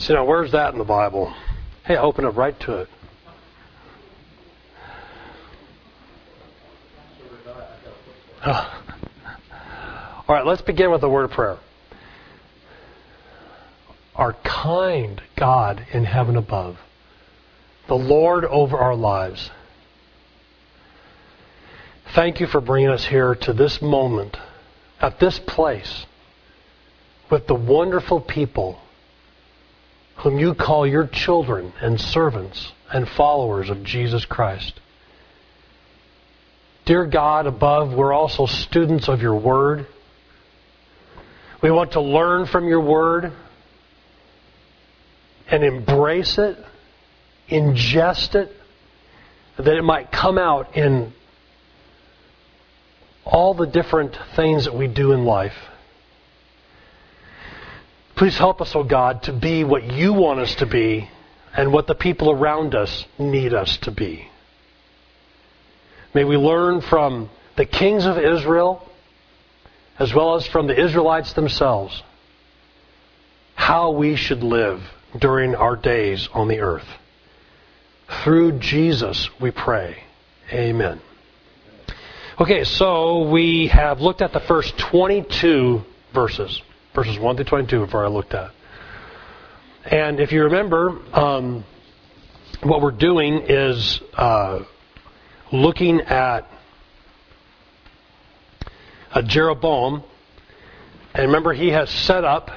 say, now where's that in the Bible? Hey, open up right to it. All right, let's begin with a word of prayer. Our kind God in heaven above, the Lord over our lives, thank you for bringing us here to this moment, at this place, with the wonderful people whom you call your children and servants and followers of Jesus Christ. Dear God above, we're also students of your Word. We want to learn from your Word and embrace it, ingest it, that it might come out in all the different things that we do in life. Please help us, O God, to be what you want us to be and what the people around us need us to be. May we learn from the kings of Israel, as well as from the Israelites themselves, how we should live during our days on the earth. Through Jesus we pray. Amen. Okay, so we have looked at the first 22 verses 1 through 22 before I looked at. And if you remember, what we're doing is looking at Jeroboam. And remember, he has set up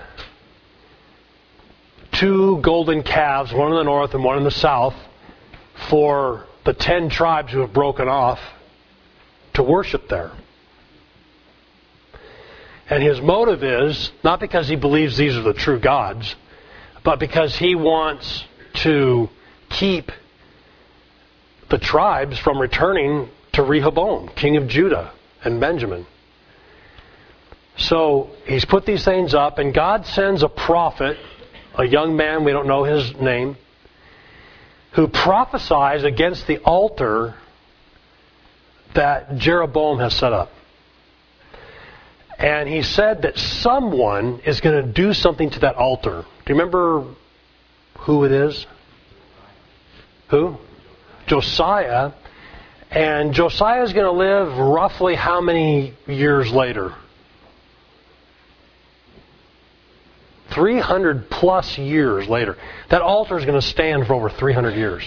2 golden calves, one in the north and one in the south, for the 10 tribes who have broken off to worship there. And his motive is, not because he believes these are the true gods, but because he wants to keep the tribes from returning to Rehoboam, king of Judah and Benjamin. So he's put these things up, and God sends a prophet, a young man, we don't know his name, who prophesies against the altar that Jeroboam has set up. And he said that someone is going to do something to that altar. Do you remember who it is? Who? Josiah. And Josiah is going to live roughly how many years later? 300 plus years later. That altar is going to stand for over 300 years.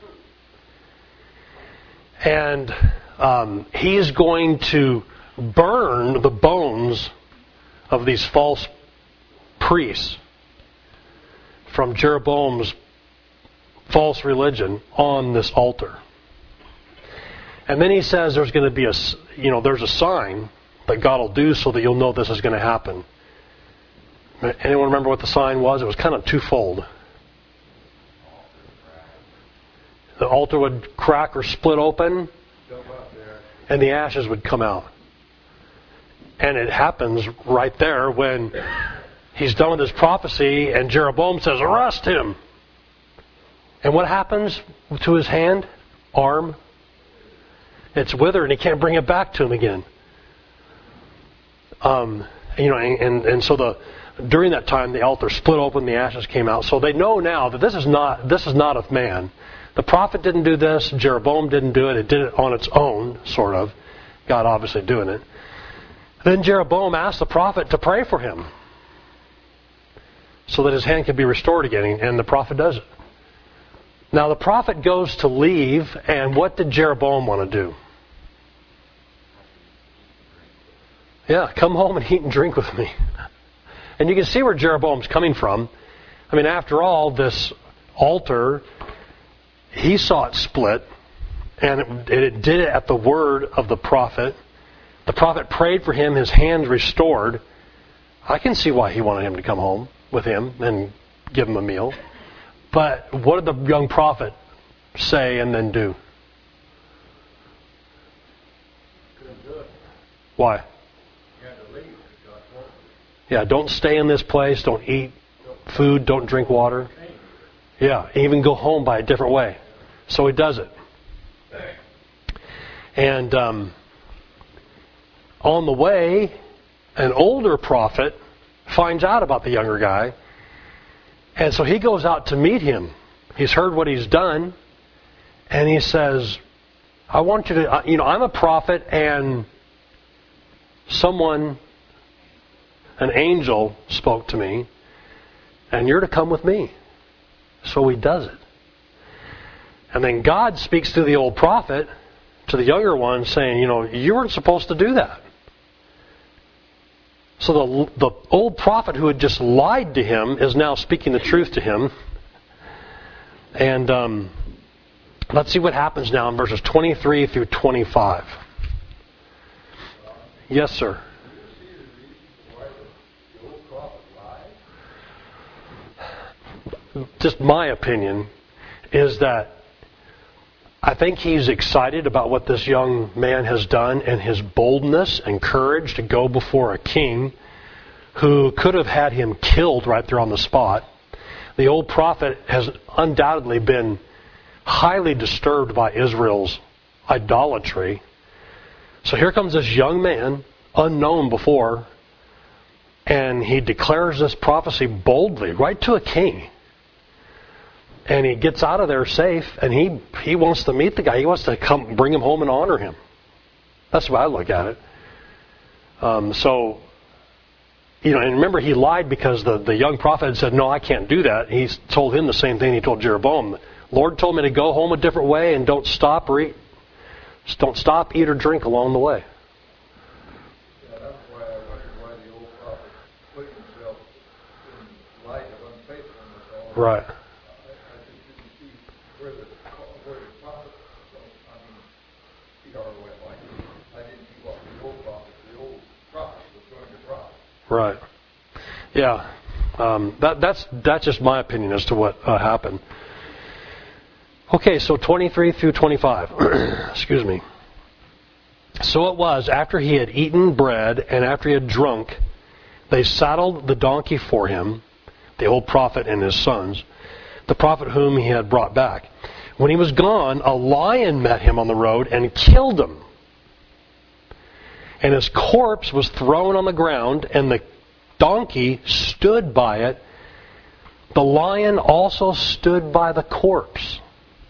And he's going to burn the bones of these false priests from Jeroboam's false religion on this altar. And then he says there's going to be there's a sign that God will do so that you'll know this is going to happen. Anyone remember what the sign was? It was kind of twofold. The altar would crack or split open, and the ashes would come out. And it happens right there when he's done with his prophecy, and Jeroboam says, arrest him. And what happens to his hand? Arm. It's withered, and he can't bring it back to him again. So during that time, the altar split open, the ashes came out. So they know now that this is not of man. The prophet didn't do this. Jeroboam didn't do it. It did it on its own, sort of. God obviously doing it. Then Jeroboam asked the prophet to pray for him so that his hand could be restored again, and the prophet does it. Now the prophet goes to leave, and what did Jeroboam want to do? Yeah, come home and eat and drink with me. And you can see where Jeroboam's coming from. I mean, after all, this altar, he saw it split, and it did it at the word of the prophet. The prophet prayed for him, his hands restored. I can see why he wanted him to come home with him and give him a meal. But what did the young prophet say and then do? Couldn't do it. Why? You had to leave. Yeah, don't stay in this place. Don't eat food. Don't drink water. Yeah, even go home by a different way. So he does it. And on the way, an older prophet finds out about the younger guy, And so he goes out to meet him. He's heard what he's done. And he says, I want you to, I'm a prophet, and an angel spoke to me, and you're to come with me. So he does it. And then God speaks to the old prophet, to the younger one, saying, you weren't supposed to do that. So the old prophet who had just lied to him is now speaking the truth to him. And let's see what happens now in verses 23 through 25. Yes, sir. Just my opinion is that I think he's excited about what this young man has done and his boldness and courage to go before a king who could have had him killed right there on the spot. The old prophet has undoubtedly been highly disturbed by Israel's idolatry. So here comes this young man, unknown before, and he declares this prophecy boldly, right to a king. And he gets out of there safe, and he wants to meet the guy. He wants to come bring him home and honor him. That's the way I look at it. And remember, he lied because the young prophet had said, no, I can't do that. He told him the same thing he told Jeroboam. The Lord told me to go home a different way and don't stop, eat or drink along the way. Yeah, that's why I wondered why the old prophet put himself in light of unfaithfulness. Right. Right. Yeah. That's just my opinion as to what happened. Okay, so 23 through 25. Excuse me. So it was, after he had eaten bread and after he had drunk, they saddled the donkey for him, the old prophet and his sons, the prophet whom he had brought back. When he was gone, a lion met him on the road and killed him. And his corpse was thrown on the ground, and the donkey stood by it. The lion also stood by the corpse.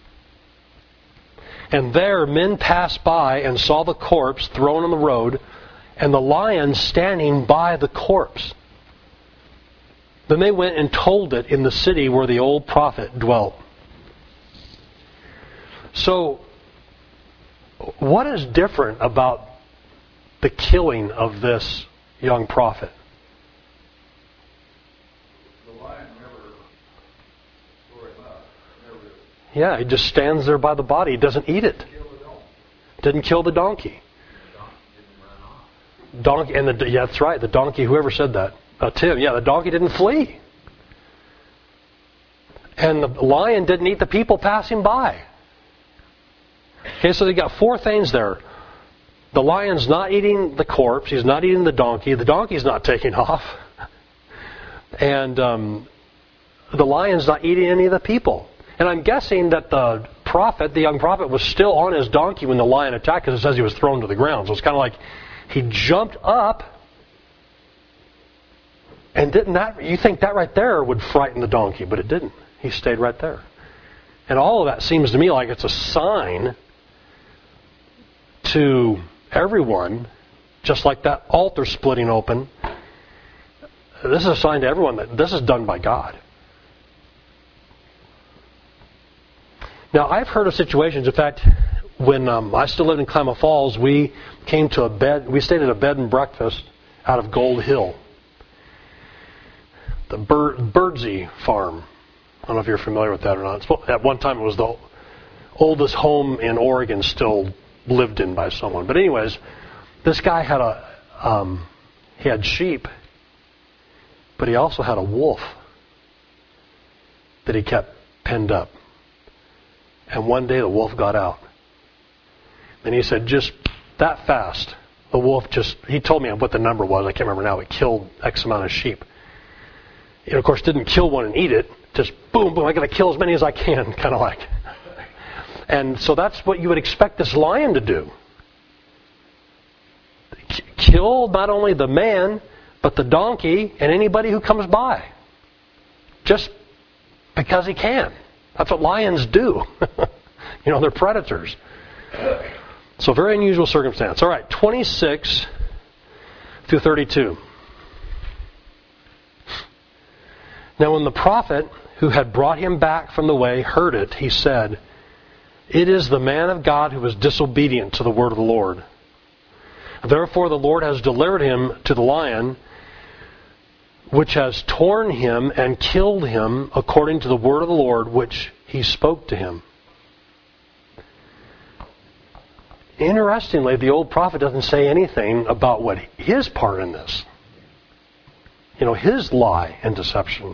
And there men passed by and saw the corpse thrown on the road, and the lion standing by the corpse. Then they went and told it in the city where the old prophet dwelt. So, what is different about the killing of this young prophet? The lion never tore him up. Yeah, he just stands there by the body. He doesn't eat it. Didn't kill the donkey. Donkey, and that's right. The donkey. Whoever said that, Tim. Yeah, the donkey didn't flee, and the lion didn't eat the people passing by. Okay, so they got four things there. The lion's not eating the corpse. He's not eating the donkey. The donkey's not taking off. And the lion's not eating any of the people. And I'm guessing that the young prophet, was still on his donkey when the lion attacked, because it says he was thrown to the ground. So it's kind of like he jumped up, and you think that right there would frighten the donkey, but it didn't. He stayed right there. And all of that seems to me like it's a sign to everyone, just like that altar splitting open. This is a sign to everyone that this is done by God. Now, I've heard of situations, in fact, when I still lived in Klamath Falls, we stayed at a bed and breakfast out of Gold Hill. The Birdsey Farm. I don't know if you're familiar with that or not. At one time it was the oldest home in Oregon still lived in by someone. But anyways, this guy had he had sheep, but he also had a wolf that he kept penned up. And one day the wolf got out. And he said, just that fast, the wolf he told me what the number was, I can't remember now, it killed X amount of sheep. It, of course, didn't kill one and eat it, just boom, boom, I got to kill as many as I can, kind of like. And so that's what you would expect this lion to do. Kill not only the man, but the donkey and anybody who comes by. Just Because he can. That's what lions do. They're predators. So very unusual circumstance. All right, 26 through 32. Now when the prophet who had brought him back from the way heard it, he said, "It is the man of God who was disobedient to the word of the Lord. Therefore the Lord has delivered him to the lion, which has torn him and killed him according to the word of the Lord which he spoke to him." Interestingly, the old prophet doesn't say anything about what his part in this. His lie and deception.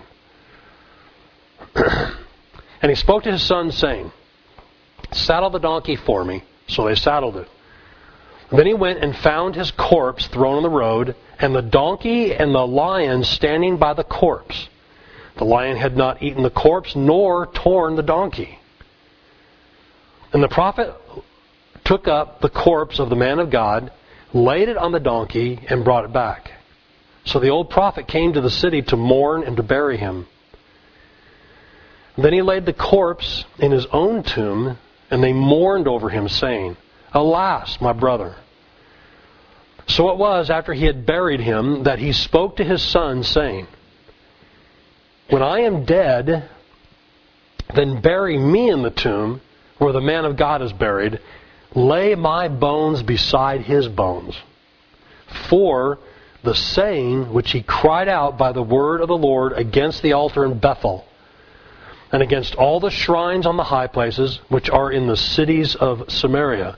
And he spoke to his son, saying, "Saddle the donkey for me." So they saddled it. Then he went and found his corpse thrown on the road, and the donkey and the lion standing by the corpse. The lion had not eaten the corpse, nor torn the donkey. And the prophet took up the corpse of the man of God, laid it on the donkey, and brought it back. So the old prophet came to the city to mourn and to bury him. Then he laid the corpse in his own tomb, and they mourned over him, saying, "Alas, my brother." So it was, after he had buried him, that he spoke to his son, saying, "When I am dead, then bury me in the tomb where the man of God is buried. Lay my bones beside his bones. For the saying which he cried out by the word of the Lord against the altar in Bethel, and against all the shrines on the high places which are in the cities of Samaria,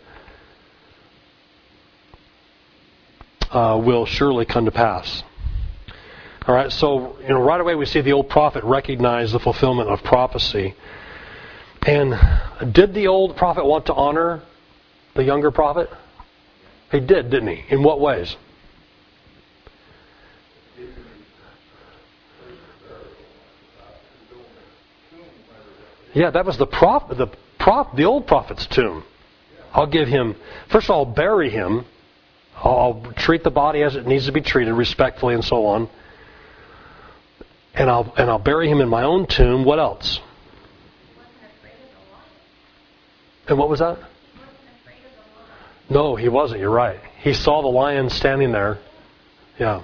will surely come to pass." All right, so right away we see the old prophet recognize the fulfillment of prophecy. And did the old prophet want to honor the younger prophet? He did, didn't he? In what ways? Yeah, that was the old prophet's tomb. I'll give him, first of all, I'll bury him. I'll treat the body as it needs to be treated, respectfully and so on. And I'll bury him in my own tomb. What else? And what was that? No, he wasn't. You're right. He saw the lion standing there. Yeah.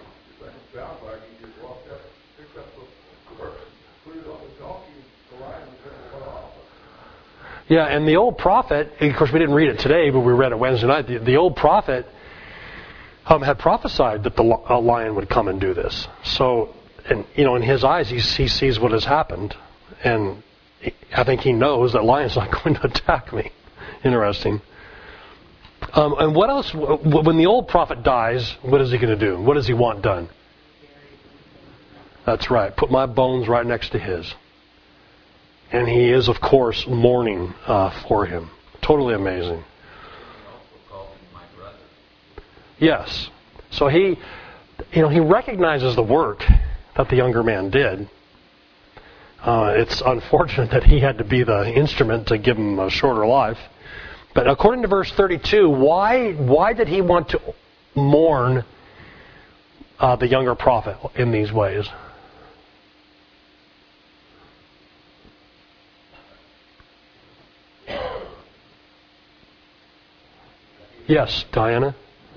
Yeah, and the old prophet, of course we didn't read it today, but we read it Wednesday night. The old prophet had prophesied that the lion would come and do this. So, and in his eyes, he sees what has happened, and I think he knows that lion's not going to attack me. Interesting. And what else? When the old prophet dies, what is he going to do? What does he want done? That's right. Put my bones right next to his. And he is, of course, mourning for him. Totally amazing. Yes. So he recognizes the work that the younger man did. It's unfortunate that he had to be the instrument to give him a shorter life. But according to verse 32, why did he want to mourn the younger prophet in these ways? Yes, Diana?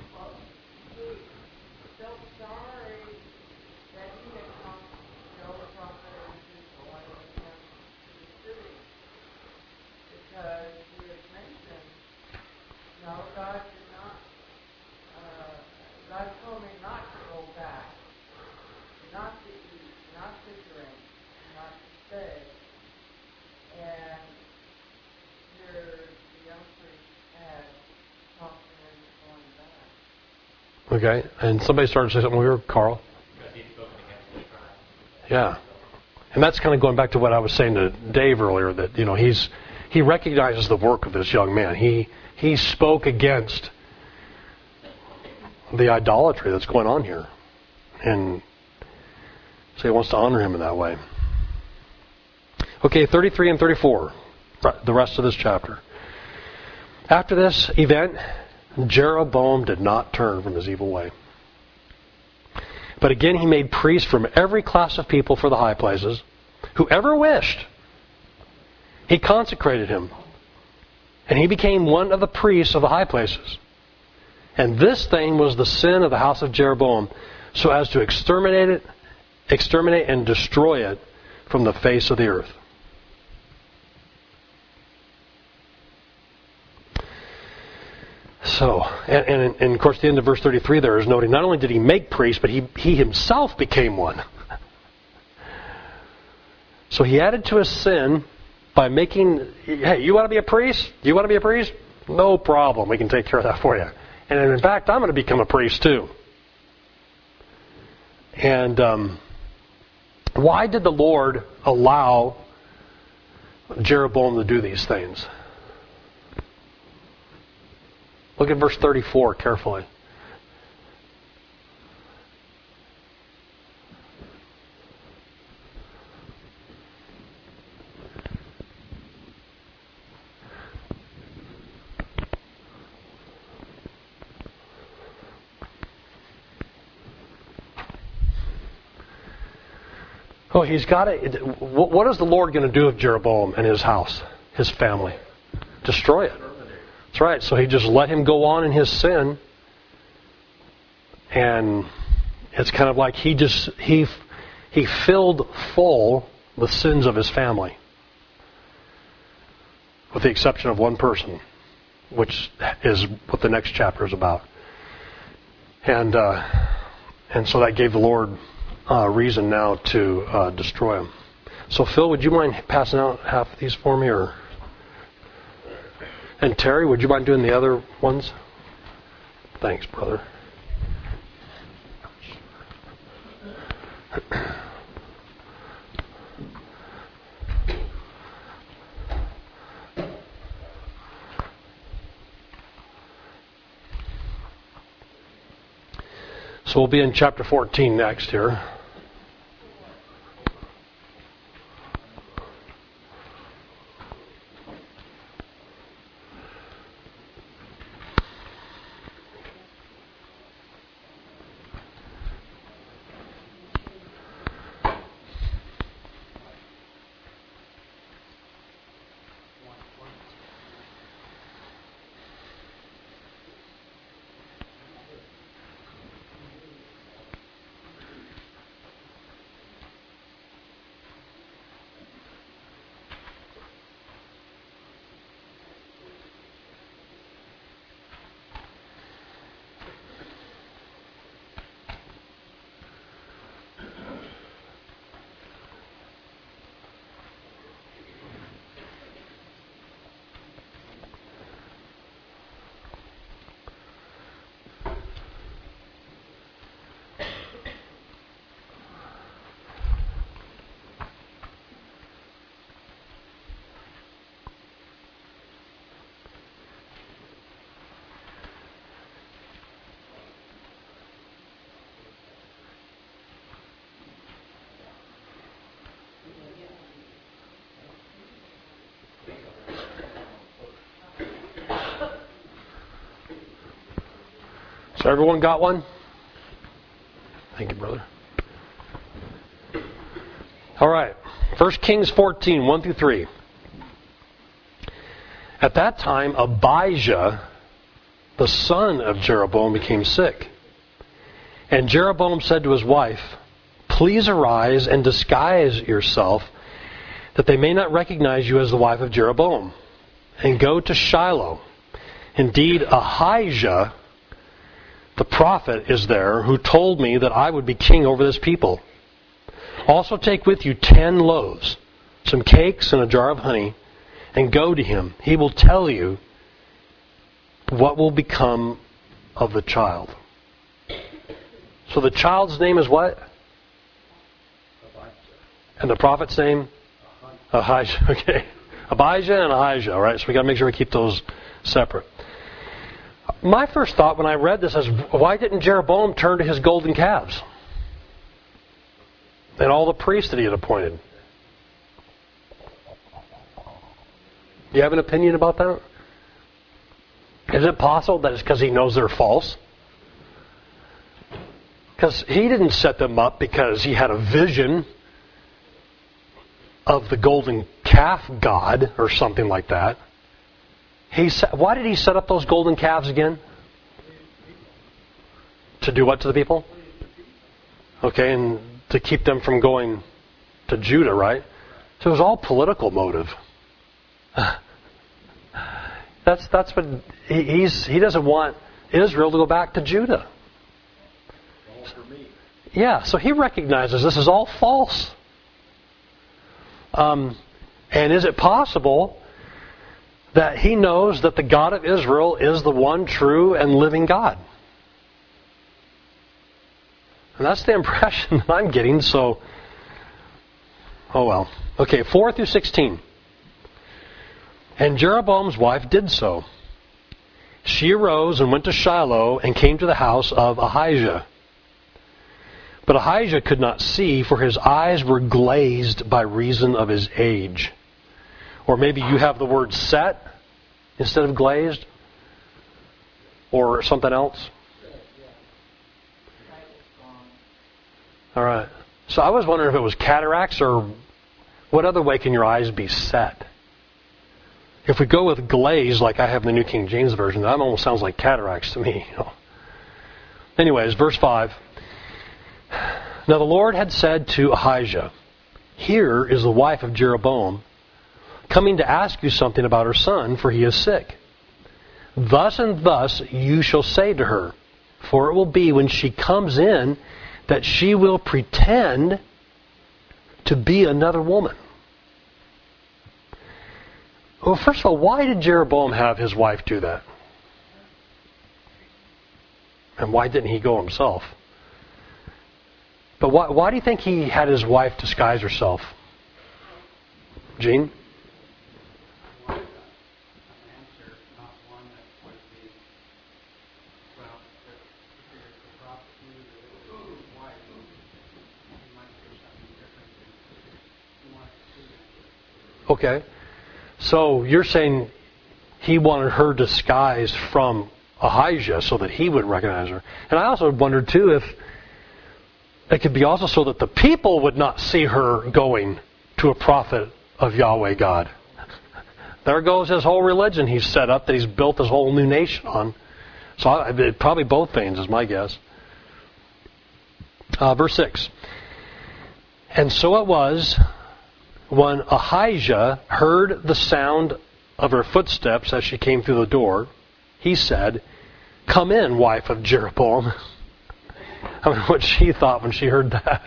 Okay, and somebody started to say something weird, Carl? Yeah. And that's kind of going back to what I was saying to Dave earlier, that, he recognizes the work of this young man. He spoke against the idolatry that's going on here. And so he wants to honor him in that way. Okay, 33 and 34, the rest of this chapter. After this event, Jeroboam did not turn from his evil way. But again he made priests from every class of people for the high places. Whoever wished He consecrated him. And he became one of the priests of the high places. And this thing was the sin of the house of Jeroboam, so as to exterminate and destroy it from the face of the earth. So, and of course the end of verse 33 there is noting not only did he make priests, but he himself became one. So he added to his sin by making, hey, you want to be a priest? You want to be a priest? No problem. We can take care of that for you. And in fact, I'm going to become a priest too. And why did the Lord allow Jeroboam to do these things? Look at verse 34 carefully. Oh, he's got it. What is the Lord going to do with Jeroboam and his house, his family? Destroy it. That's right. So he just let him go on in his sin, and it's kind of like he filled full the sins of his family, with the exception of one person, which is what the next chapter is about. And so that gave the Lord reason now to destroy him. So Phil, would you mind passing out half of these for me, or? And Terry, would you mind doing the other ones? Thanks, brother. So we'll be in chapter 14 next here. So everyone got one? Thank you, brother. All right. 1 Kings 14, 1 through 3. At that time, Abijah, the son of Jeroboam, became sick. And Jeroboam said to his wife, "Please arise and disguise yourself, that they may not recognize you as the wife of Jeroboam, and go to Shiloh. Indeed, Ahijah, the prophet, is there, who told me that I would be king over this people. Also take with you 10 loaves, some cakes, and a jar of honey, and go to him. He will tell you what will become of the child." So the child's name is what? And the prophet's name? Ahijah. Okay. Abijah and Ahijah. All right. So we got to make sure we keep those separate. My first thought when I read this is, why didn't Jeroboam turn to his golden calves and all the priests that he had appointed? Do you have an opinion about that? Is it possible that it's because he knows they're false? Because he didn't set them up because he had a vision of the golden calf calf god or something like that. Why did he set up those golden calves again? To do what to the people? Okay, and to keep them from going to Judah, right? So it was all political motive. That's what he doesn't want Israel to go back to Judah. Yeah, so he recognizes this is all false. And is it possible that he knows that the God of Israel is the one true and living God? And that's the impression that I'm getting, so... Oh well. Okay, 4 through 16. And Jeroboam's wife did so. She arose and went to Shiloh and came to the house of Ahijah. But Ahijah could not see, for his eyes were glazed by reason of his age. Or maybe you have the word set instead of glazed. Or something else. All right. So I was wondering if it was cataracts or what other way can your eyes be set? If we go with glaze, like I have in the New King James Version, that almost sounds like cataracts to me. Anyways, verse 5. Now the Lord had said to Ahijah, "Here is the wife of Jeroboam, coming to ask you something about her son, for he is sick. Thus and thus you shall say to her, for it will be when she comes in that she will pretend to be another woman." Well, first of all, why did Jeroboam have his wife do that? And why didn't he go himself? But why do you think he had his wife disguise herself? Gene? Okay. So you're saying he wanted her disguised from Ahijah so that he would recognize her. And I also wondered too if it could be also so that the people would not see her going to a prophet of Yahweh God. There goes his whole religion he's set up that he's built his whole new nation on. So probably both things is my guess. Verse 6. And so it was when Ahijah heard the sound of her footsteps as she came through the door, he said, "Come in, wife of Jeroboam." I mean, what she thought when she heard that.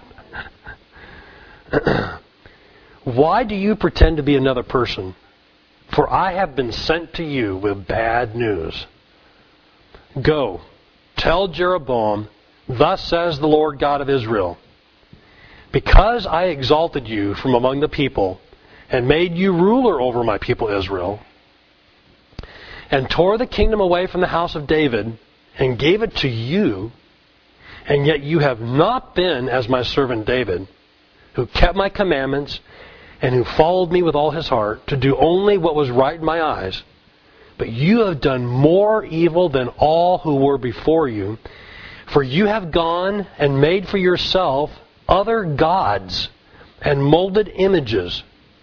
"Why do you pretend to be another person? For I have been sent to you with bad news. Go, tell Jeroboam, thus says the Lord God of Israel, because I exalted you from among the people and made you ruler over my people Israel, and tore the kingdom away from the house of David and gave it to you, and yet you have not been as my servant David, who kept my commandments and who followed me with all his heart to do only what was right in my eyes. But you have done more evil than all who were before you, for you have gone and made for yourself other gods and molded images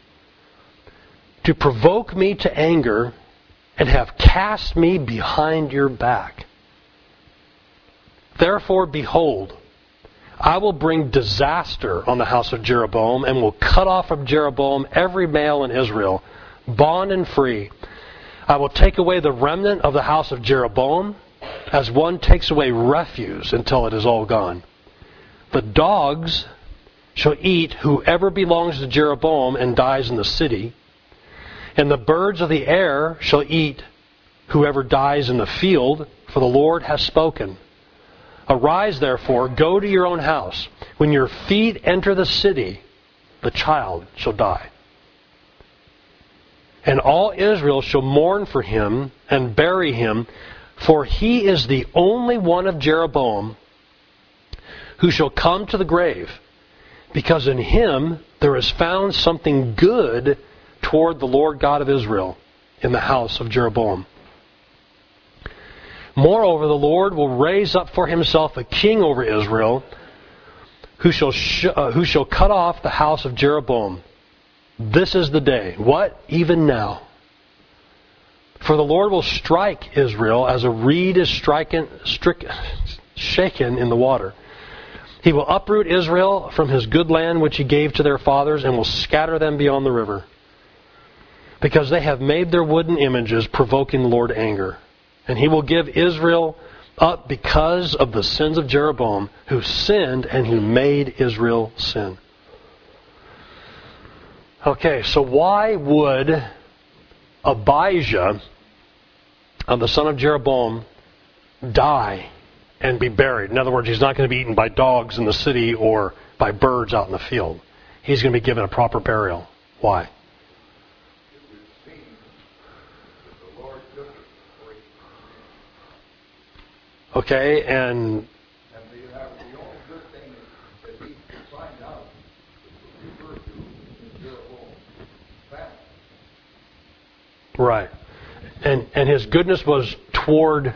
to provoke me to anger and have cast me behind your back. Therefore, behold, I will bring disaster on the house of Jeroboam and will cut off from Jeroboam every male in Israel, bond and free. I will take away the remnant of the house of Jeroboam as one takes away refuse until it is all gone. The dogs shall eat whoever belongs to Jeroboam and dies in the city, and the birds of the air shall eat whoever dies in the field, for the Lord has spoken. Arise, therefore, go to your own house. When your feet enter the city, the child shall die. And all Israel shall mourn for him and bury him, for he is the only one of Jeroboam who shall come to the grave, because in him there is found something good toward the Lord God of Israel in the house of Jeroboam. Moreover, the Lord will raise up for himself a king over Israel, who shall cut off the house of Jeroboam, This is the day. What? Even now. For the Lord will strike Israel as a reed is shaken in the water. He will uproot Israel from his good land which he gave to their fathers and will scatter them beyond the river. Because they have made their wooden images, provoking the Lord to anger. And he will give Israel up because of the sins of Jeroboam, who sinned and who made Israel sin. Okay, so why would Abijah, the son of Jeroboam, die and be buried? In other words, he's not going to be eaten by dogs in the city or by birds out in the field. He's going to be given a proper burial. Why? Okay, and the only good thing that he can find out is referred to in Jeroboam's family. right, and his goodness was toward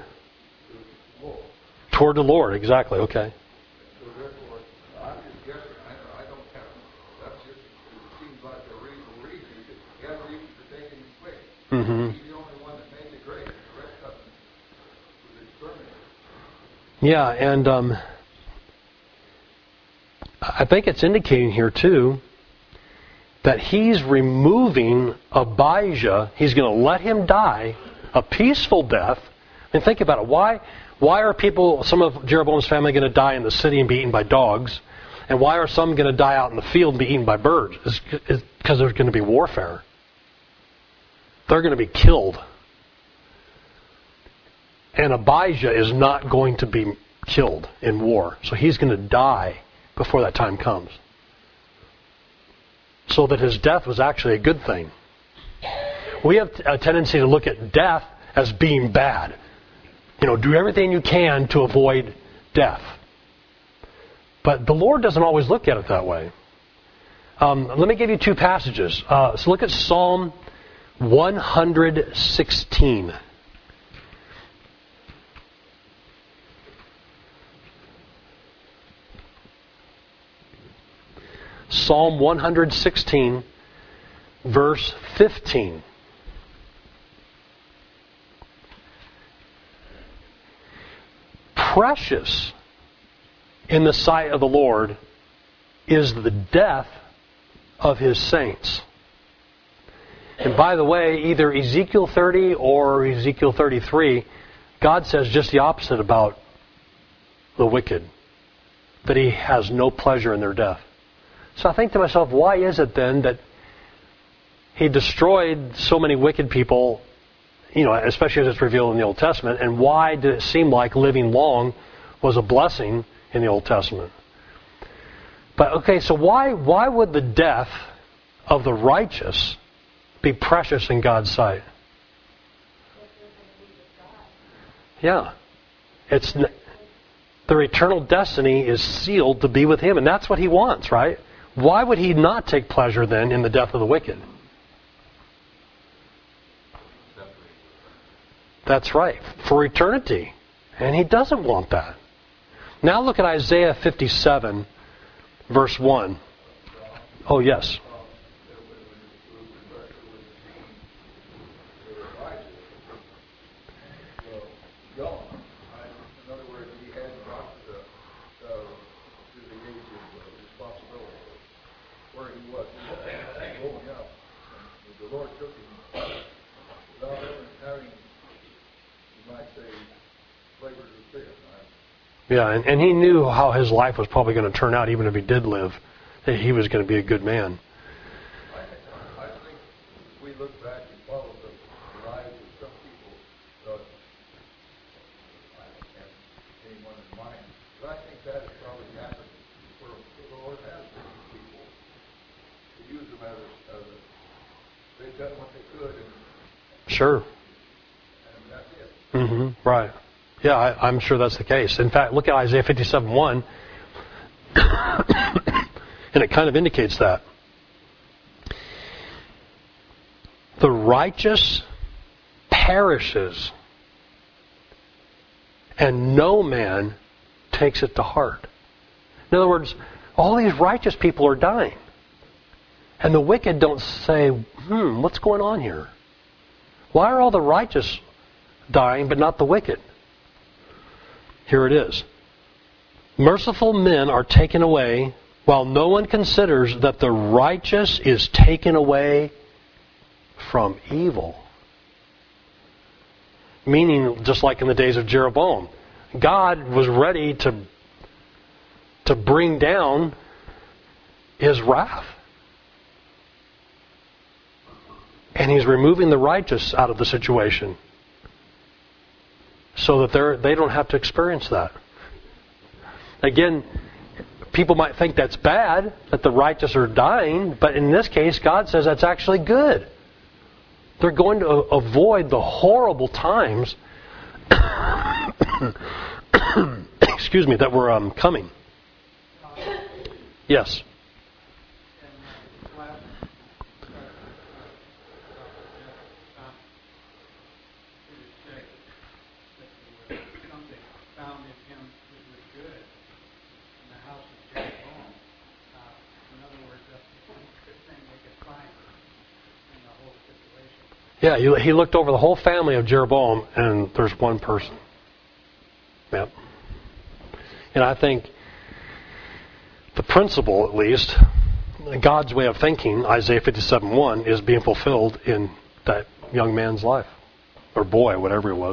the Lord. Exactly. Okay. So therefore, I'm just guessing. I don't have. That's just. It seems like a reasonable reason. He had a reason for taking him quick. Mm-hmm. He's the only one that made the grade. The rest of them was exterminated. Yeah, and I think it's indicating here too that he's removing Abijah. He's going to let him die a peaceful death. And think about it. Why are people, some of Jeroboam's family, going to die in the city and be eaten by dogs? And why are some going to die out in the field and be eaten by birds? It's because there's going to be warfare. They're going to be killed. And Abijah is not going to be killed in war. So he's going to die before that time comes. So that his death was actually a good thing. We have a tendency to look at death as being bad. Do everything you can to avoid death. But the Lord doesn't always look at it that way. Let me give you two passages. So look at Psalm 116. Psalm 116, verse 15. Precious in the sight of the Lord is the death of his saints. And by the way, either Ezekiel 30 or Ezekiel 33, God says just the opposite about the wicked, that he has no pleasure in their death. So I think to myself, why is it then that he destroyed so many wicked people, especially as it's revealed in the Old Testament, and why did it seem like living long was a blessing in the Old Testament? But okay, so why would the death of the righteous be precious in God's sight? Yeah. Their eternal destiny is sealed to be with him, and that's what he wants, right? Why would he not take pleasure then in the death of the wicked? That's right, for eternity. And he doesn't want that. Now look at Isaiah 57, verse 1. Oh, yes. In other words, he hadn't got to the age of responsibility where he was. He was growing up. And the Lord took him without ever having, you might say, flavors of sin. Yeah, and he knew how his life was probably going to turn out, even if he did live, that he was going to be a good man. I think if we look back and follow the lives of some people, I don't have anyone in mind, but I think that has probably happened where the Lord has taken people to use them as they've done what they could, and Sure. that's it. Mm-hmm. Right. Yeah, I'm sure that's the case. In fact, look at Isaiah 57:1, and it kind of indicates that. The righteous perishes, and no man takes it to heart. In other words, all these righteous people are dying. And the wicked don't say, what's going on here? Why are all the righteous dying but not the wicked? Here it is. Merciful men are taken away, while no one considers that the righteous is taken away from evil. Meaning, just like in the days of Jeroboam, God was ready to bring down His wrath. And He's removing the righteous out of the situation so that they don't have to experience that. Again, people might think that's bad, that the righteous are dying, but in this case, God says that's actually good. They're going to avoid the horrible times excuse me, that were coming. Yes. Yeah, he looked over the whole family of Jeroboam, and there's one person. Yep. And I think the principle, at least, God's way of thinking, Isaiah 57:1, is being fulfilled in that young man's life. Or boy, whatever it was.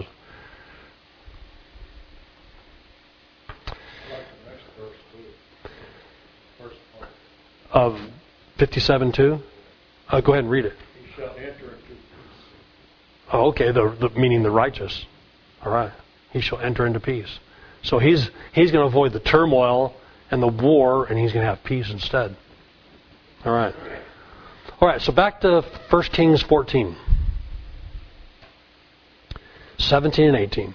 Of 57:2? Go ahead and read it. He shall enter into peace. Oh, okay, the meaning the righteous. All right. He shall enter into peace. So he's going to avoid the turmoil and the war, and he's going to have peace instead. All right. All right, so back to 1 Kings 14. 17 and 18.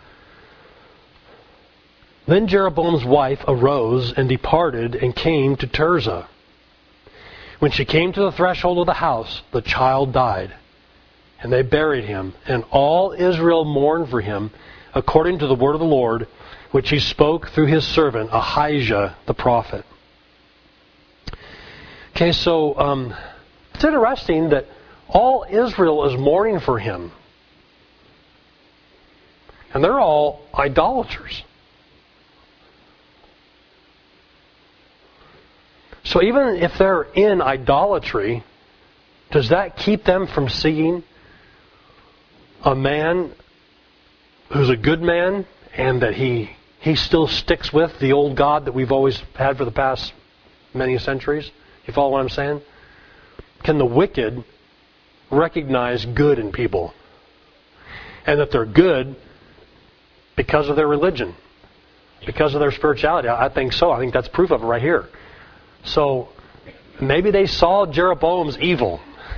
Then Jeroboam's wife arose and departed and came to Tirzah. When she came to the threshold of the house, the child died, and they buried him, and all Israel mourned for him, according to the word of the Lord, which He spoke through His servant Ahijah the prophet. Okay, so it's interesting that all Israel is mourning for him, and they're all idolaters. So even if they're in idolatry, does that keep them from seeing a man who's a good man and that he still sticks with the old God that we've always had for the past many centuries? You follow what I'm saying? Can the wicked recognize good in people? And that they're good because of their religion, because of their spirituality? I think so. I think that's proof of it right here. So maybe they saw Jeroboam's evil,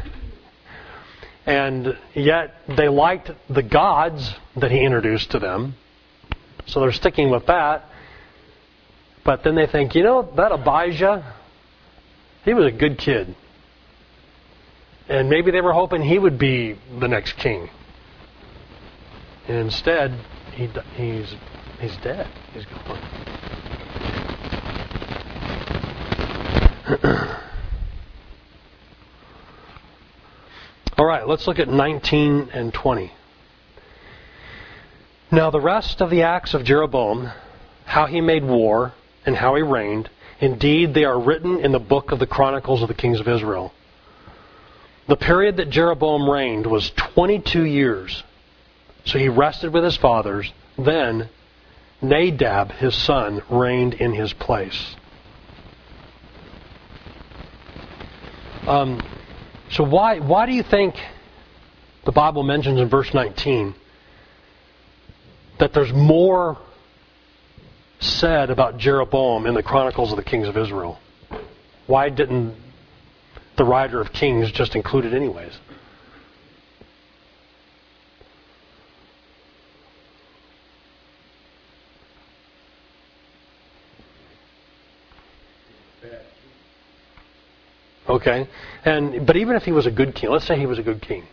and yet they liked the gods that he introduced to them, so they're sticking with that. But then they think, that Abijah, he was a good kid, and maybe they were hoping he would be the next king. And instead, he's dead. He's gone. All right, let's look at 19 and 20. Now the rest of the acts of Jeroboam, how he made war and how he reigned, indeed they are written in the book of the Chronicles of the Kings of Israel. The period that Jeroboam reigned was 22 years. So he rested with his fathers. Then Nadab, his son, reigned in his place. So why do you think the Bible mentions in verse 19 that there's more said about Jeroboam in the Chronicles of the Kings of Israel? Why didn't the writer of Kings just include it anyways? Okay, but even if he was a good king, let's say he was a good king,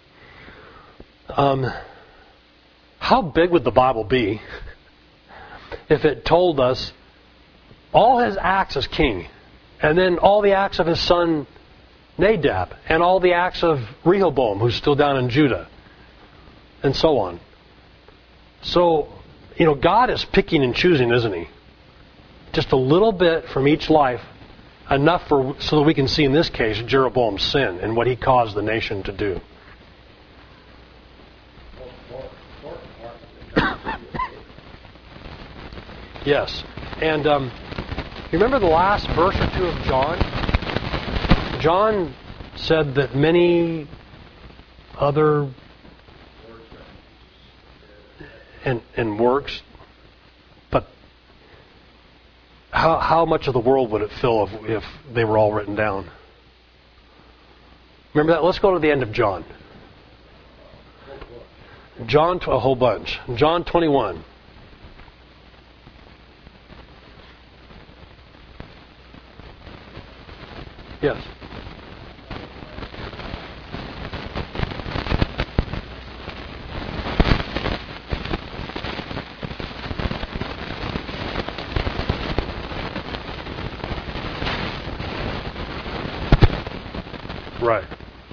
how big would the Bible be if it told us all his acts as king, and then all the acts of his son Nadab, and all the acts of Rehoboam, who's still down in Judah, and so on. So, God is picking and choosing, isn't He? Just a little bit from each life, enough so that we can see in this case Jeroboam's sin and what he caused the nation to do. Yes. And you remember the last verse or two of John? John said that many other and works, but how much of the world would it fill if they were all written down? Remember that? Let's go to the end of John. John, a whole bunch. John 21. Yes. Right.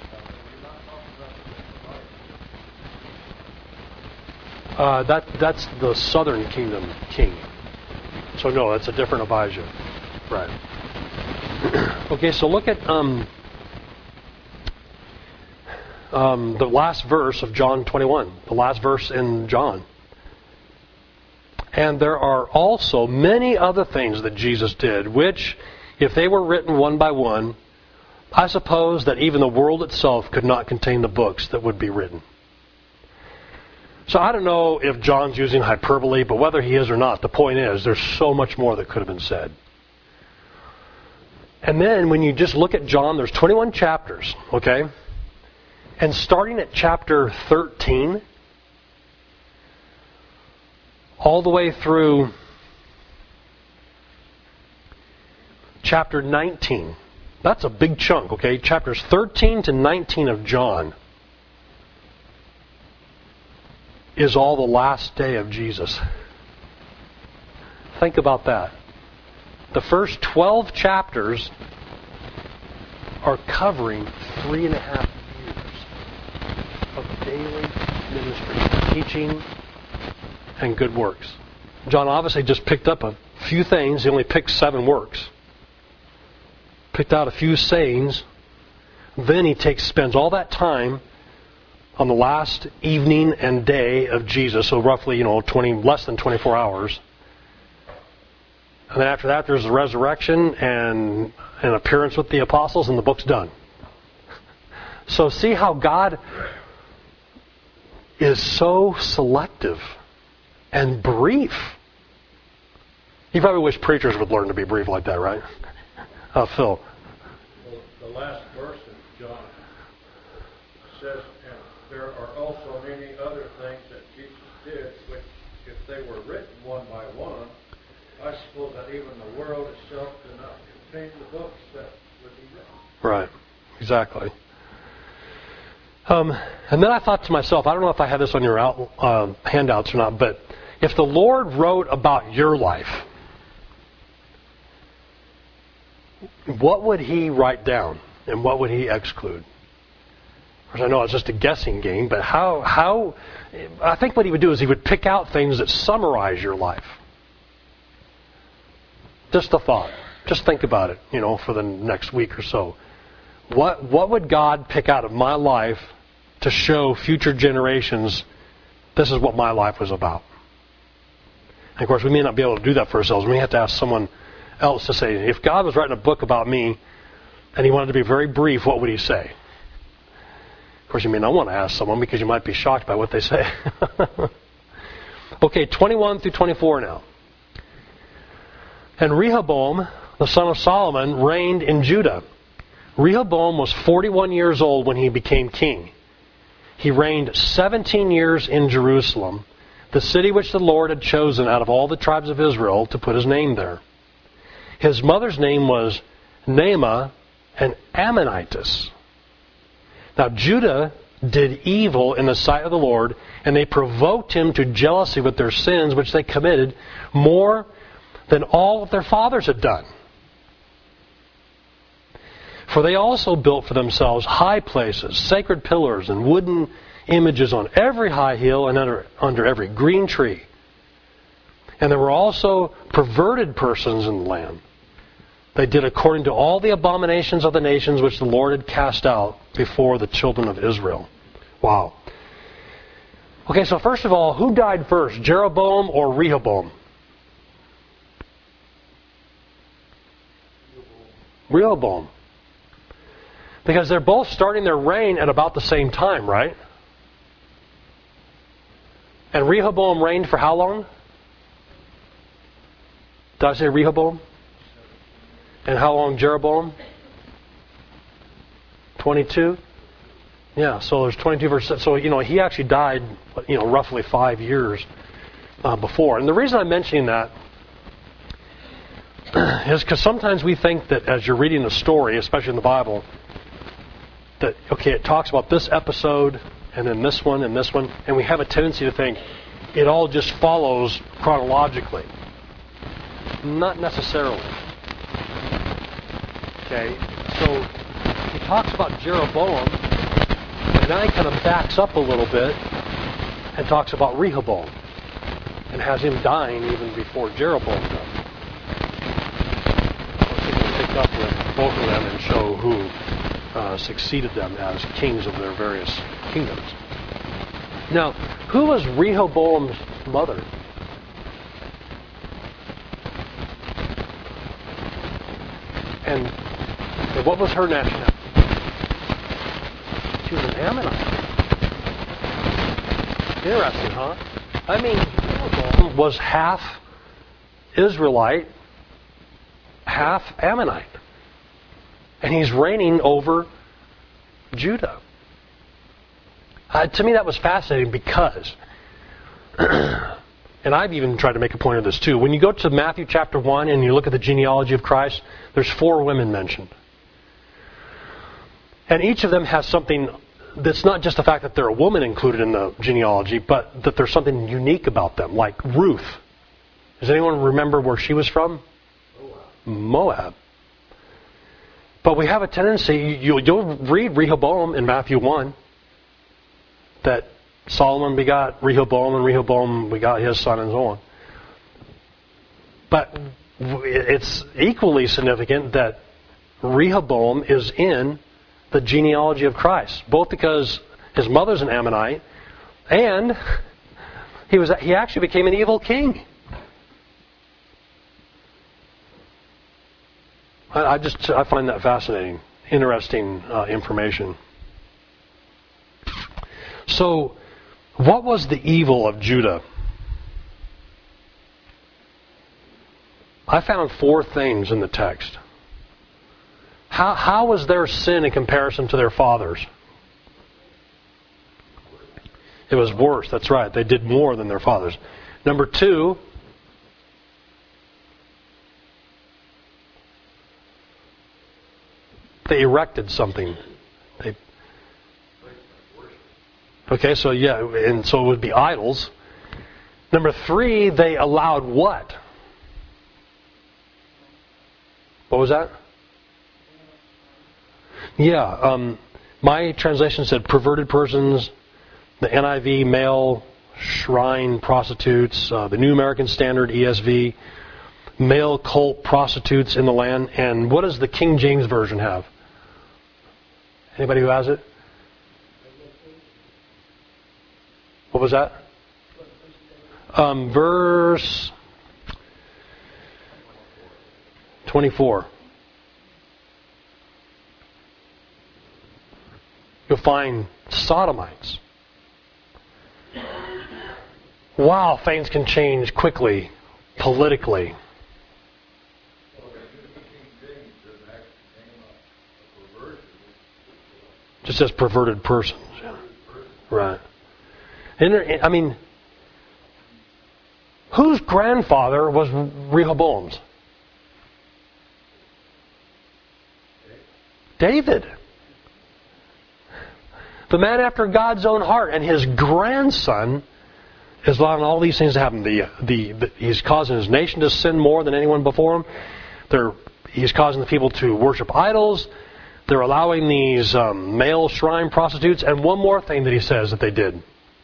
That's the southern kingdom king. So no, that's a different Abijah. Right. Okay, so look at the last verse of John 21, the last verse in John. And there are also many other things that Jesus did, which, if they were written one by one, I suppose that even the world itself could not contain the books that would be written. So I don't know if John's using hyperbole, but whether he is or not, the point is there's so much more that could have been said. And then when you just look at John, there's 21 chapters, okay? And starting at chapter 13, all the way through chapter 19. That's a big chunk, okay? Chapters 13 to 19 of John is all the last day of Jesus. Think about that. The first 12 chapters are covering 3.5 years of daily ministry, teaching, and good works. John obviously just picked up a few things. He only picked 7 works. Picked out a few sayings. Then he spends all that time on the last evening and day of Jesus, so roughly, less than 24 hours. And then after that, there's the resurrection and an appearance with the apostles, and the book's done. So see how God is so selective and brief. You probably wish preachers would learn to be brief like that, right? Phil. Well, the last verse of John says, and there are also many other things that Jesus did, which, if they were written one by one, I suppose that even the world itself could not contain the books that would be written. Right, exactly. And then I thought to myself, I don't know if I had this on your handouts or not, but if the Lord wrote about your life, what would He write down and what would He exclude? Of course, I know it's just a guessing game, but how I think what He would do is He would pick out things that summarize your life. Just a thought. Just think about it, for the next week or so. What would God pick out of my life to show future generations this is what my life was about? And of course, we may not be able to do that for ourselves. We may have to ask someone else to say, if God was writing a book about me and He wanted to be very brief, what would He say? Of course, you may not want to ask someone because you might be shocked by what they say. Okay, 21 through 24 now. And Rehoboam, the son of Solomon, reigned in Judah. Rehoboam was 41 years old when he became king. He reigned 17 years in Jerusalem, the city which the Lord had chosen out of all the tribes of Israel to put His name there. His mother's name was Naamah, an Ammonitess. Now Judah did evil in the sight of the Lord, and they provoked Him to jealousy with their sins, which they committed more than all of their fathers had done. For they also built for themselves high places, sacred pillars, and wooden images on every high hill and under every green tree. And there were also perverted persons in the land. They did according to all the abominations of the nations which the Lord had cast out before the children of Israel. Wow. Okay, so first of all, who died first, Jeroboam or Rehoboam? Rehoboam. Because they're both starting their reign at about the same time, right? And Rehoboam reigned for how long? Did I say Rehoboam? And how long Jeroboam? 22? Yeah, so there's 22 verses. So, he actually died, roughly 5 years before. And the reason I'm mentioning that is because sometimes we think that as you're reading a story, especially in the Bible, that, okay, it talks about this episode, and then this one, and we have a tendency to think it all just follows chronologically. Not necessarily. Okay, so he talks about Jeroboam, and then he kind of backs up a little bit and talks about Rehoboam, and has him dying even before Jeroboam does. So he can pick up with both of them and show who succeeded them as kings of their various kingdoms. Now, who was Rehoboam's mother? And what was her nationality? She was an Ammonite. Interesting, huh? I mean, Rehoboam was half Israelite, half Ammonite. And he's reigning over Judah. To me, that was fascinating because, and I've even tried to make a point of this too, when you go to Matthew chapter 1 and you look at the genealogy of Christ, there's 4 women mentioned. And each of them has something that's not just the fact that they're a woman included in the genealogy, but that there's something unique about them, like Ruth. Does anyone remember where she was from? Moab. But we have a tendency, you'll read Rehoboam in Matthew 1, that Solomon begot Rehoboam, and Rehoboam begot his son, and so on. But it's equally significant that Rehoboam is in the genealogy of Christ, both because his mother's an Ammonite, and he actually became an evil king. I find that fascinating, interesting information. So, what was the evil of Judah? I found 4 things in the text. How was their sin in comparison to their fathers? It was worse, that's right. They did more than their fathers. Number 2, they erected something. Okay, so yeah, and so it would be idols. Number 3, they allowed what? What was that? Yeah, my translation said perverted persons. The NIV, male shrine prostitutes. The New American Standard, ESV, male cult prostitutes in the land. And what does the King James Version have? Anybody who has it? What was that? Verse 24. You'll find sodomites. Wow, things can change quickly, politically. Just says perverted persons. Yeah. Right. I mean, whose grandfather was Rehoboam's? David. The man after God's own heart. And his grandson is allowing all these things to happen. He's causing his nation to sin more than anyone before him. He's causing the people to worship idols. They're allowing these male shrine prostitutes. And one more thing that he says that they did.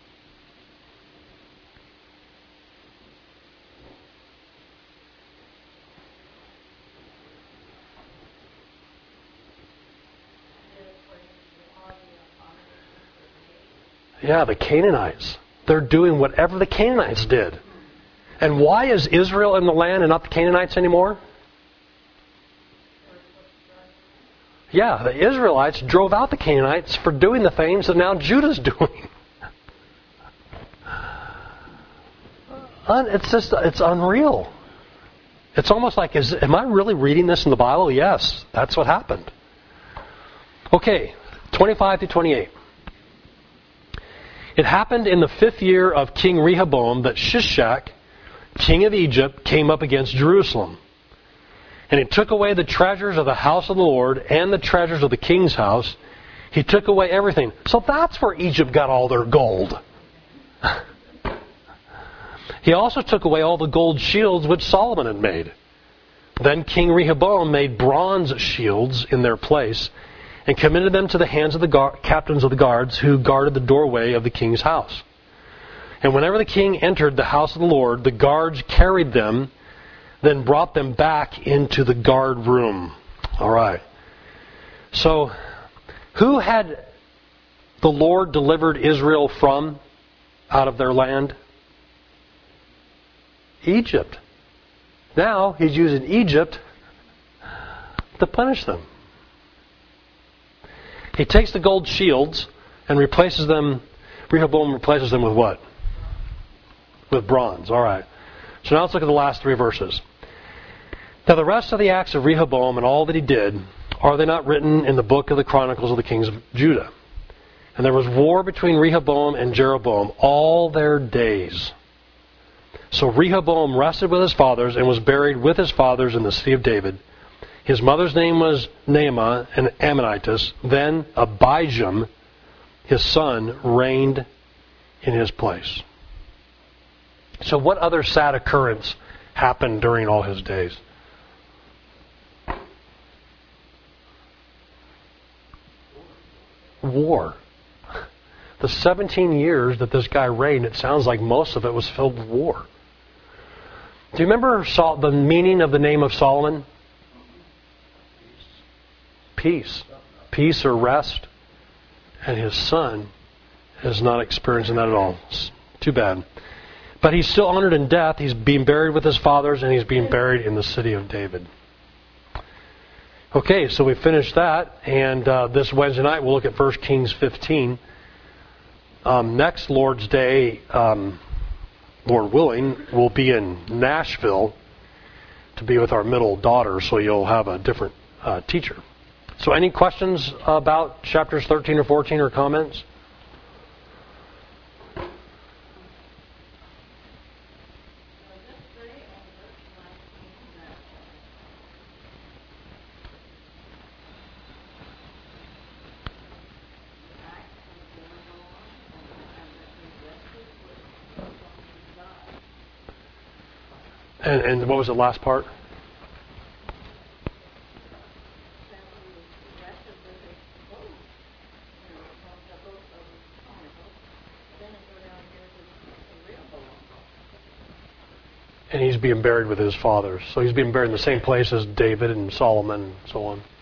Yeah, the Canaanites. They're doing whatever the Canaanites did. And why is Israel in the land and not the Canaanites anymore? Yeah, the Israelites drove out the Canaanites for doing the things that now Judah's doing. It's unreal. It's almost like, am I really reading this in the Bible? Yes, that's what happened. Okay, 25 to 28. It happened in the 5th year of King Rehoboam that Shishak, king of Egypt, came up against Jerusalem. And he took away the treasures of the house of the Lord and the treasures of the king's house. He took away everything. So that's where Egypt got all their gold. He also took away all the gold shields which Solomon had made. Then King Rehoboam made bronze shields in their place and committed them to the hands of the captains of the guards who guarded the doorway of the king's house. And whenever the king entered the house of the Lord, the guards carried them, then brought them back into the guard room. All right. So, who had the Lord delivered Israel from out of their land? Egypt. Now, he's using Egypt to punish them. He takes the gold shields and replaces them. Rehoboam replaces them with what? With bronze. All right. So now let's look at the last 3 verses. Now the rest of the acts of Rehoboam and all that he did, are they not written in the book of the Chronicles of the kings of Judah? And there was war between Rehoboam and Jeroboam all their days. So Rehoboam rested with his fathers and was buried with his fathers in the city of David. His mother's name was Naamah, an Ammonitess. Then Abijam, his son, reigned in his place. So what other sad occurrence happened during all his days? War. The 17 years that this guy reigned, it sounds like most of it was filled with war. Do you remember the meaning of the name of Solomon? Peace. Peace or rest. And his son is not experiencing that at all. It's too bad. But he's still honored in death. He's being buried with his fathers, and he's being buried in the city of David. Okay, so we finished that, and this Wednesday night we'll look at 1 Kings 15. Next Lord's Day, Lord willing, we'll be in Nashville to be with our middle daughter, so you'll have a different teacher. So any questions about chapters 13 or 14 or comments? And what was the last part? And he's being buried with his fathers. So he's being buried in the same place as David and Solomon and so on.